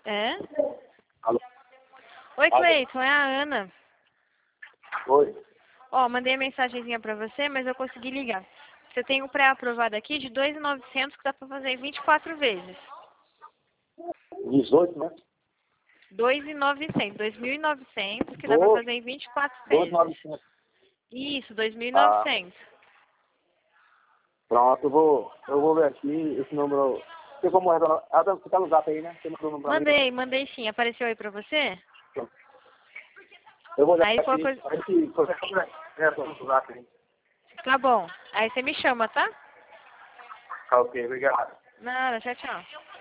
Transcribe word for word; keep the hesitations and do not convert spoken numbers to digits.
É? Alô? Oi, Alô? Cleiton, é a Ana. Oi. Ó, mandei a mensagenzinha pra você, mas eu consegui ligar. Você tem um pré-aprovado aqui de dois mil e novecentos que dá pra fazer em vinte e quatro vezes. dezoito, né? dois mil e novecentos. dois mil e novecentos que dá pra Doze, fazer em vinte e quatro doze, vezes. novecentos. Isso, dois mil e Ah, novecentos. pronto, eu vou, eu vou ver aqui esse número. Tem como retornar? Ah, tá- você tá no zap aí, né? Você mandou o número pra mim? Mandei, mandei sim. Apareceu aí pra você? Pronto. Eu vou olhar Aí qualquer aqui. coisa... Aí se qualquer coisa, retorna no zap aí. Tá bom. Aí você me chama, tá? Tá ok, obrigado. Nada, tchau, tchau.